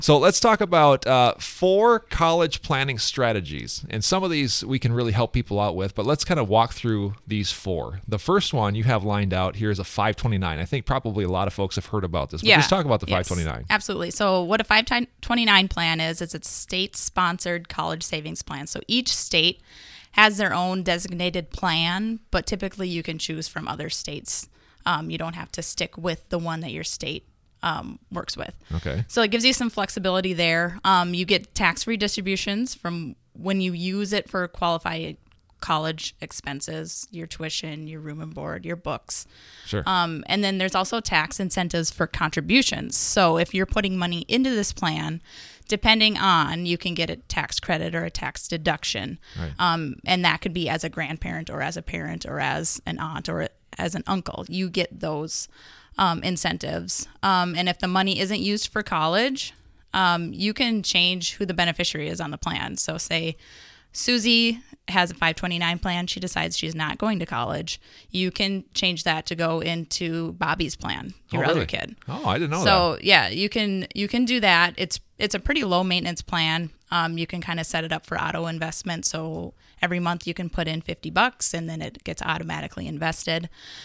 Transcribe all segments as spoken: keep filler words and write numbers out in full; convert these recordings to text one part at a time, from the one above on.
So let's talk about uh, four college planning strategies. And some of these we can really help people out with, but let's kind of walk through these four. The first one you have lined out here is a five twenty-nine. I think probably a lot of folks have heard about this, but yeah. just talk about the yes, five twenty-nine. Absolutely. So what a five twenty-nine plan is, is it's a state-sponsored college savings plan. So each state has their own designated plan, but typically you can choose from other states. Um, you don't have to stick with the one that your state Um, works with. Okay. So it gives you some flexibility there. Um, you get tax-free distributions from when you use it for qualified college expenses, your tuition, your room and board, your books. Sure. Um, and then there's also tax incentives for contributions. So if you're putting money into this plan, depending on, you can get a tax credit or a tax deduction. Right. Um, and that could be as a grandparent or as a parent or as an aunt or as an uncle. You get those Um, incentives. Um, and if the money isn't used for college, um, you can change who the beneficiary is on the plan. So say Susie has a five twenty-nine plan. She decides she's not going to college. You can change that to go into Bobby's plan, your oh, really? other kid. Oh, I didn't know so, that. So yeah, you can you can do that. It's it's a pretty low maintenance plan. Um, you can kind of set it up for auto investment. So every month you can put in fifty bucks and then it gets automatically invested.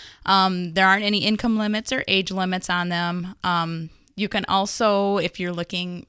Um, there aren't any income limits or age limits on them. Um, you can also, if you're looking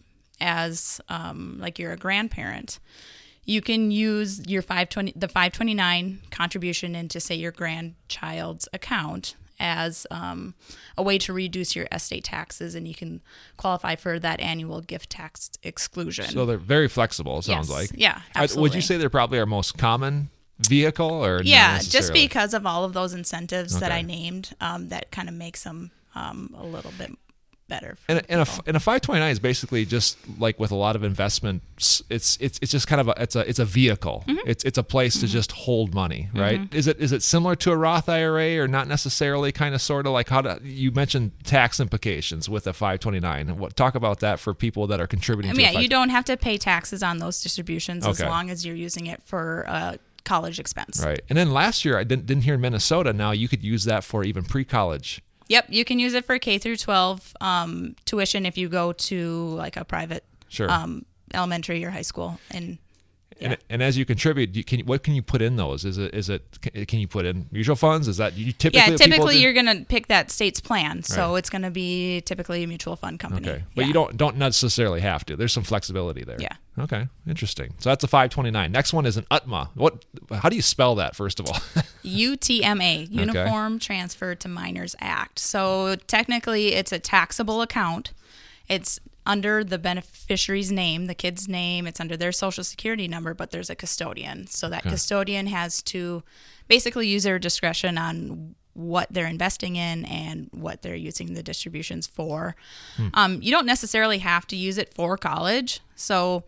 as um, like you're a grandparent, you can use your five twenty the five twenty-nine contribution into, say, your grandchild's account as um, a way to reduce your estate taxes, and you can qualify for that annual gift tax exclusion. So they're very flexible, it sounds yes. like. Yeah, absolutely. Would you say they're probably our most common vehicle, or yeah, not just necessarily? because of all of those incentives Okay. that I named, um, that kind of makes them um, a little bit better. For And, and a people. and a five twenty-nine is basically just like with a lot of investments, it's it's it's just kind of a it's a it's a vehicle. Mm-hmm. It's it's a place mm-hmm. to just hold money, right? Mm-hmm. Is it is it similar to a Roth I R A, or not necessarily? Kind of sort of like how to, you mentioned tax implications with a five twenty-nine. What talk about that for people that are contributing? I to mean, a yeah, five- you don't have to pay taxes on those distributions as Okay. long as you're using it for uh, college expense. Right. And then last year I didn't didn't hear in Minnesota. Now you could use that for even pre-college. Yep, you can use it for K through twelve um, tuition if you go to like a private Sure. um, elementary or high school. And yeah. And, and as you contribute, you can what can you put in those? Is it is it can you put in mutual funds? Is that you typically? yeah, what people typically do? you're gonna pick that state's plan, so Right. it's gonna be typically a mutual fund company. Okay, but Yeah. you don't don't necessarily have to. There's some flexibility there. Yeah. Okay, interesting. So that's a five twenty-nine. Next one is an U T M A. What? How do you spell that? First of all. U T M A, Uniform Transfer to Minors Act. So technically, it's a taxable account. It's under the beneficiary's name, the kid's name. It's under their social security number, but there's a custodian. So that Okay. custodian has to basically use their discretion on what they're investing in and what they're using the distributions for. Hmm. Um, you don't necessarily have to use it for college. So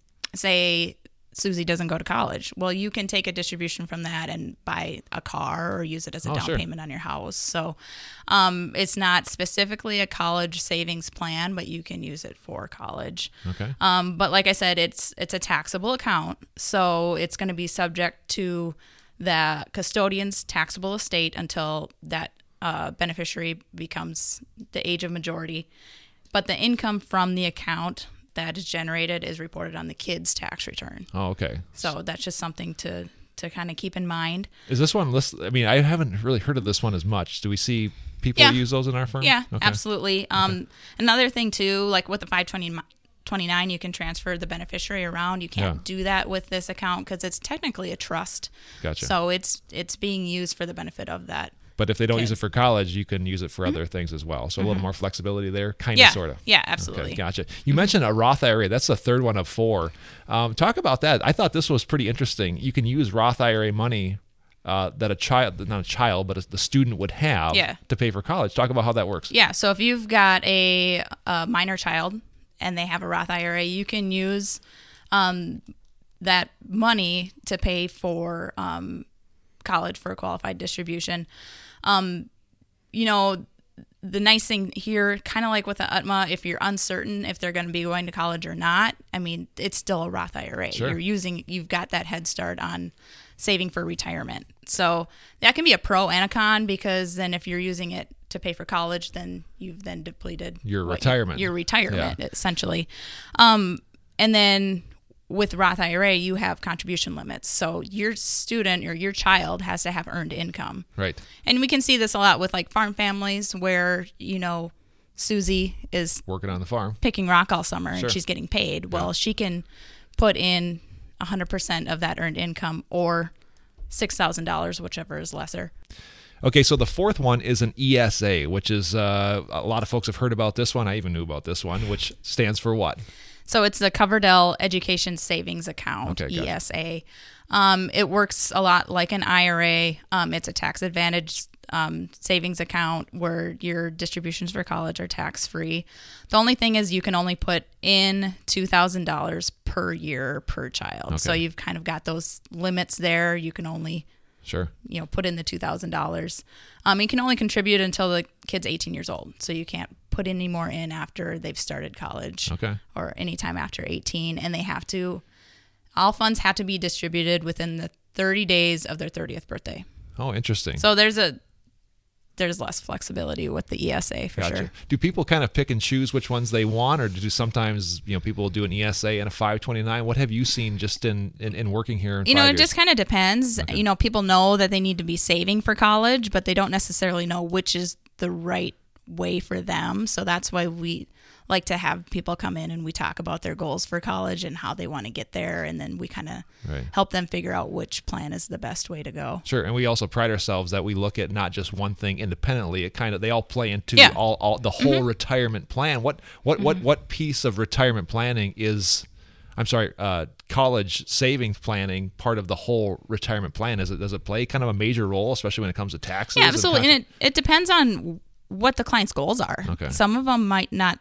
say Susie doesn't go to college. Well, you can take a distribution from that and buy a car or use it as a Oh, down sure. payment on your house. So um, it's not specifically a college savings plan, but you can use it for college. Okay. Um, but like I said, it's it's a taxable account, so it's going to be subject to the custodian's taxable estate until that uh, beneficiary becomes the age of majority. But the income from the account that is generated is reported on the kid's tax return. Oh, okay. So that's just something to to kind of keep in mind. Is this one list? I mean, I haven't really heard of this one as much. Do we see people Yeah. use those in our firm? Yeah, Okay. absolutely. Um, another thing too, like with the five twenty-nine, you can transfer the beneficiary around. You can't Yeah. do that with this account because it's technically a trust. Gotcha. So it's it's being used for the benefit of that. But if they don't use Okay. it for college, you can use it for other things as well. So a little more flexibility there, kind of, Yeah, sort of. yeah, absolutely. Okay, gotcha. You mentioned a Roth I R A. That's the third one of four. Um, talk about that. I thought this was pretty interesting. You can use Roth I R A money uh, that a child, not a child, but a, the student would have Yeah. to pay for college. Talk about how that works. Yeah, so if you've got a, a minor child and they have a Roth I R A, you can use um, that money to pay for um, college for a qualified distribution. Um, you know, the nice thing here, kind of like with the U T M A, if you're uncertain if they're going to be going to college or not, I mean, it's still a Roth I R A. Sure. You're using, you've got that head start on saving for retirement. So that can be a pro and a con, because then if you're using it to pay for college, then you've then depleted Your what- retirement. Your retirement, Yeah. essentially. Um, and then with Roth I R A, you have contribution limits. So your student or your child has to have earned income. Right. And we can see this a lot with like farm families where, you know, Susie is Working on the farm. picking rock all summer Sure. and she's getting paid. Well, she can put in one hundred percent of that earned income or six thousand dollars, whichever is lesser. Okay, so the fourth one is an E S A, which is, uh, a lot of folks have heard about this one. I even knew about this one, which stands for what? So it's the Coverdell Education Savings Account, Okay, gotcha. E S A. Um, it works a lot like an I R A. Um, it's a tax advantage um, savings account where your distributions for college are tax free. The only thing is you can only put in two thousand dollars per year per child. Okay. So you've kind of got those limits there. You can only Sure. you know put in the two thousand dollars. Um, you can only contribute until the kid's eighteen years old. So you can't put any more in after they've started college. Okay. Or anytime after eighteen, and they have to, all funds have to be distributed within the thirty days of their thirtieth birthday. Oh, interesting. So there's a there's less flexibility with the E S A for Gotcha. sure. Do people kind of pick and choose which ones they want, or do sometimes, you know, people do an E S A and a five twenty-nine? What have you seen just in, in, in working here in You know, five it years? just kind of depends. Okay. You know, people know that they need to be saving for college, but they don't necessarily know which is the right way for them. So that's why we like to have people come in and we talk about their goals for college and how they want to get there, and then we kind of Right. help them figure out which plan is the best way to go. Sure, and we also pride ourselves that we look at not just one thing independently. It kind of they all play into Yeah. all, all the whole retirement plan. What what what what piece of retirement planning is? I'm sorry, uh, college savings planning part of the whole retirement plan? Is it does it play kind of a major role, especially when it comes to taxes? Yeah, and absolutely. con- And it, it depends on what the client's goals are. Okay. Some of them might not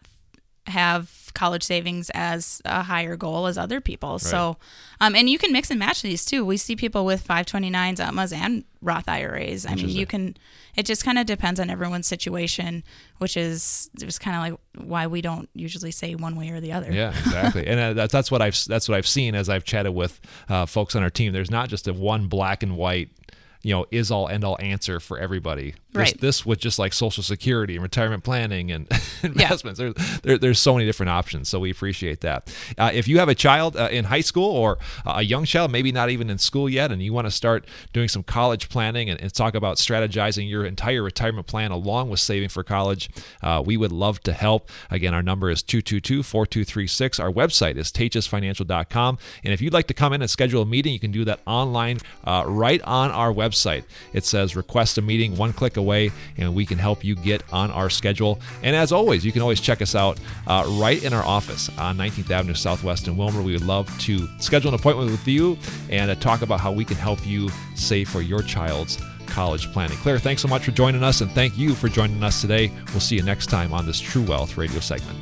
have college savings as a higher goal as other people. So, um, and you can mix and match these too. We see people with five twenty-nines, U T M As, and Roth I R As. I mean, Interesting. you can, it just kind of depends on everyone's situation, which is just kind of like why we don't usually say one way or the other. Yeah, exactly, and uh, that's that's what I've that's what I've seen as I've chatted with uh, folks on our team. There's not just a one black and white, you know, is all end all answer for everybody. There's Right. this with just like Social Security and retirement planning and investments. There, there, there's so many different options. So we appreciate that. Uh, if you have a child uh, in high school or uh, a young child, maybe not even in school yet, and you want to start doing some college planning and, and talk about strategizing your entire retirement plan along with saving for college, uh, we would love to help. Again, our number is two two two, four two three six. Our website is tages financial dot com. And if you'd like to come in and schedule a meeting, you can do that online uh, right on our website. It says request a meeting, one click away, and we can help you get on our schedule. And as always, you can always check us out uh, right in our office on nineteenth Avenue Southwest in Wilmer. We would love to schedule an appointment with you and uh, talk about how we can help you save for your child's college planning. Claire, thanks so much for joining us, and thank you for joining us today. We'll see you next time on this True Wealth radio segment.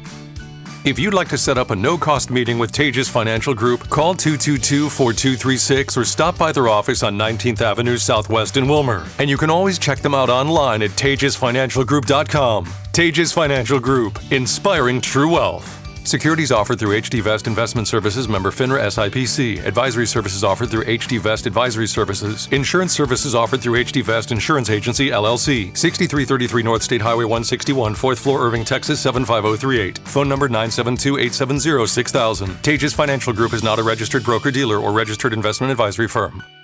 If you'd like to set up a no-cost meeting with Tages Financial Group, call two two two, four two three six or stop by their office on nineteenth Avenue Southwest in Wilmer. And you can always check them out online at tages financial group dot com. Tages Financial Group, inspiring true wealth. Securities offered through H D Vest Investment Services, member FINRA S I P C. Advisory services offered through H D Vest Advisory Services. Insurance services offered through H D Vest Insurance Agency, L L C. sixty-three thirty-three North State Highway one sixty-one, fourth floor, Irving, Texas seven five zero three eight. Phone number nine seven two, eight seven zero, six thousand. Tages Financial Group is not a registered broker-dealer or registered investment advisory firm.